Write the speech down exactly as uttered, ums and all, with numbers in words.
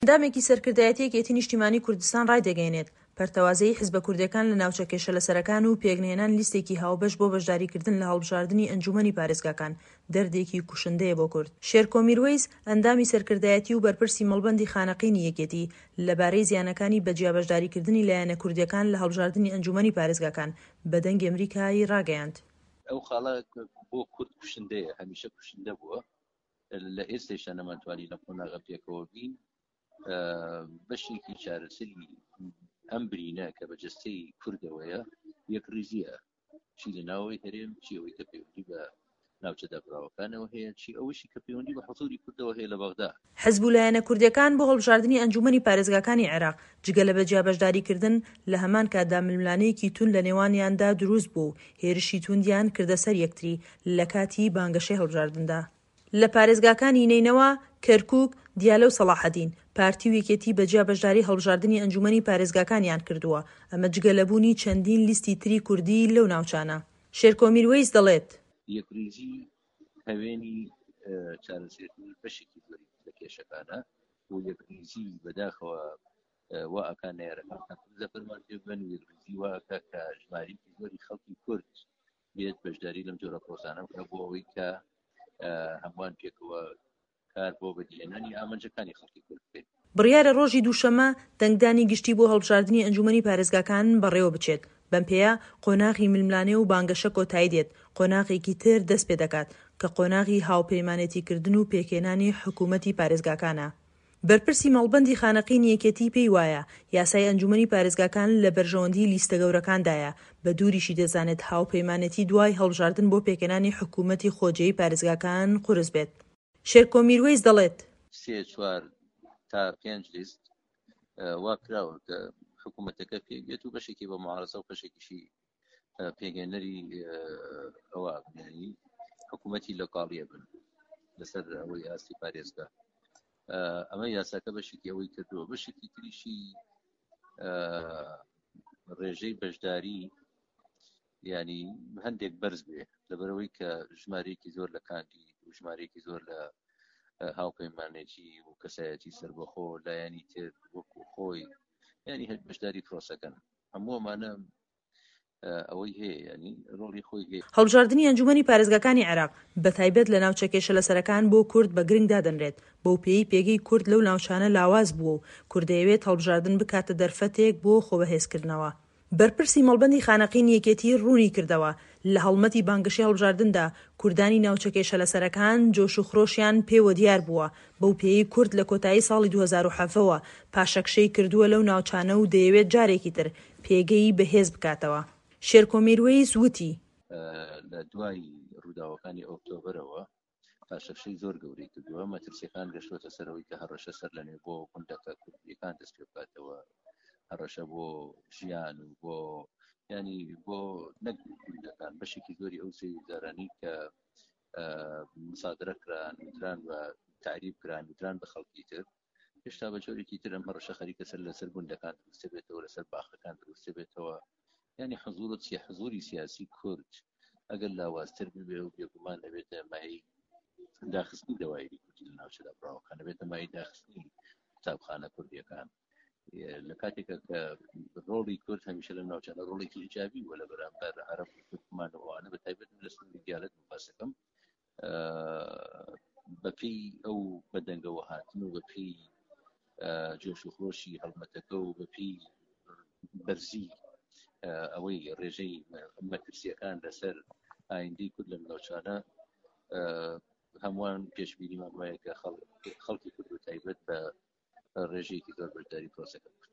ئەندامێکی سەرکردایەتیەک یەکێتی نیشتیمانی کوردستان ڕایدەگەیەنێت پەرتەوازەیی حیزبە کوردیەکان لە ناوچە کێشەلەسەرەکان و پێکهێنان لیستێکی هاوبەش بۆ بەشداریکردن لە هەڵبژاردنی ئەنجومەنی پارێزگاکان دەردێکی کوشندەیە بۆ کورد. شێرکۆ میروەیز ئەندامی سەرکردایەتی و بەرپرسی مەڵبەندی خانەقینی یەکێتی لەبارەی زیانەکانی بەجیا بەشداریکردنی لایەنە کوردیەکان لە هەڵبژاردنی ئەنجومەنی پارێزگاکان بە دەنگی ئەمریکایی ڕاگەیاند. ئەو خاڵە بۆ کورد کوشندەیە، هەمیشە کوشندە بووە، لە ئێستێشە نەمانتوانی لە قۆناغە پێکەوە بین. بەشێکی چارەسەری ئەم برینە کە بەجەستەی کوردەوەیە یەک ریزیە، چی لە ناوەوەی هەرێم، چی ئەوەی کە پەیوەندی بە ناوچەدا براوەکانەوە هەیە، چی ئەوەشی کە پەیوەندی بە حوزوری کوردەوە هەیە لە بەغدا. حیزب و لایەنە کوردیەکان بۆ هەڵبژاردننی ئەنجومەنی پارێزگاکانی عێراق جگە لە بەجیا بەشداریکردن لە هەمان کاتدا ململانەیەکی تون لە نێوانیاندا دروست بوو، هێرشی توندیان کردە سەر یەکتری لە کاتی بانگەشەی هەڵبژاردندا. لە پارێزگاکانی نینەوە، کەرکووک، دیالە و سەلاحەدین پارتی و یەکێتی بەجیا بەشداری هەڵبژاردننی ئەنجومەنی پارێزگاکانیان کردووە، ئەمە جگە لەبوونی چەندین لیستی تری کوردی لەو ناوچانە. شێرکۆ میروەیز دەڵێت یەکریزی هەوێنی چارەسێتی بەشێکی زۆری لە کێشەکانە و یەکریزی بەداخەوە وا ئەکان نێرەکان زەفەرمان پێ بن، یەکریزی وا ئەکا کە ژمارەیەکی زۆری خەڵکی کورد بێت بەشداری لەم جۆرە پرۆسانە بکە بۆ ئەوەی کە هەمووان پێکەوە کار بۆ بەدیێنانی ئامانجەکانی خەڵکی کورد بێت. بڕیارە ڕۆژی دووشەمە دەنگدانی گشتی بۆ هەڵبژاردننی ئەنجومەنی پارێزگاکان بەڕێوە بچێت. بەم پێیە قۆناغی ململانێ و بانگەشە کۆتایی دێت، قۆناغێکی تر دەست پێ دەکات کە قۆناغی هاوپەیمانێتیکردن و پێکهێنانی حکوومەتی پارێزگاکانە. بەرپرسی مەڵبەندی خانەقینی یەکێتی پێی وایە یاسای ئەنجومەنی پارێزگاکان لە بەرژەوەندی لیستە گەورەکاندایە، بە دووریشی دەزانێت هاوپەیمانەتی دوای هەڵبژاردن بۆ پێکهێنانی حکوومەتی خۆجێی پارێزگاکان قورس بێت. شێرکۆ میروەیز دەڵێت سێ چوار تا پێنج لیست وا کراوە کە حکوومەتەکە پێگێت و بەشێکی بە معارەزە و بەشێکیشی پێگەێنەری ئەوە بنیانی حکوومەتی لۆکاڵیە بن لەسەر ئەوەی ئاستی پارێزگا. ئەمە یاساکە بەشێکی ئەوەی کردووە، بەشێکی تریشی ڕێژەی بەشداری ینی هەندێک بەرز بێ لەبەرەوەی کە ژمارەیەکی زۆر لە کاندی و ژمارەیەکی زۆر لە هاوپەیمانێکی و کەسایەتی سەربەخۆ لایەنی تر وەکو خۆی ینی هەر بەشداری پرۆسەکەن هەمووەمانە ئەوەی هەیە، ینی ڕۆڵی خۆی هەیە. هەڵبژاردننی ئەنجومەنی پارێزگاکانی عێراق بەتایبەت لە ناوچە کێشەلەسەرەکان بۆ کورد بە گرنگ دادەنرێت. بەو پێی پێگەی کورد لەو ناوچانە لاواز بووە و کوردەیەوێت هەڵبژاردن بکاتە دەرفەتێک بۆ خۆبەهێزکردنەوە. بەرپرسی مەڵبەندی خانەقینی یەکێتی ڕوونی کردەوە لە هەڵمەتی بانگەشەی هەڵبژاردندا کوردانی ناوچە کێشەلەسەرەکان جۆش و خڕۆشیان پێوە دیار بووە. بەو پێی کورد لە کۆتایی ساڵی دوو هەزار و سەڤەوە پاشەکشەی کردووە لەو ناوچانە و دەیەوێت جارێکی تر پێگەی بەهێز بکاتەوە. شێرکۆ میروەیز وتی لە دوای ڕووداوەکانی ئۆکتۆبرەوە پاشەکشەی زۆر گەورەی کردووە، مەترسیەکان گەشتوەتە سەرەوەی کە هەڕەشە سەر لەنێ بۆ گوندەکە کوردیەکان دەست پێ بکاتەوە، هەڕەشە بۆ ژیان و بۆ ینی بۆ نەک گوندەکان بەشێکی زۆری ئەو سەیدارانی کە مسادرە کران وتران بە تعریب کران وتران بە خەڵکی تر هێشتا بە جۆرێکی تر ئەم هەڕەشە خەریکە سەر لەسەر گوندەکان دروستە بێتەوە، لەسەر باخەکان دروستە بێتەوە. ینی حزورت حزوری سیاسی کورد ئەگەر لاوازتر ببێ و بێگومان نەبێتە مای داخستنی دەوایری کوردی لە ناوچەدا براوەکان، نەبێتە مای داخستنی قوتابخانە کوردیەکان. لە کاتێکە کە ڕۆڵی کورد هەمیشە لە ناوچانە ڕۆڵێکی ئیجابی وە لە بەرامبەر عەرەب و کوردمانەوەوانە بەتایبەت لە سنووری دیالەت مباسەکەم بەپێی ئەو بەدەنگەوە هاتن و بەپێی جۆش و خۆشی هەڵمەتەکە و بەپێی بەرزی ئەوەی ڕێژەی مەترسیەکان لەسەر ئایندەی کورد لە ناوچانە هەمووان پێشبینیمان وایە کە خەڵکی کورد و تایبەت بە ڕێژەیەکی زۆر بەشداری پرۆسەکە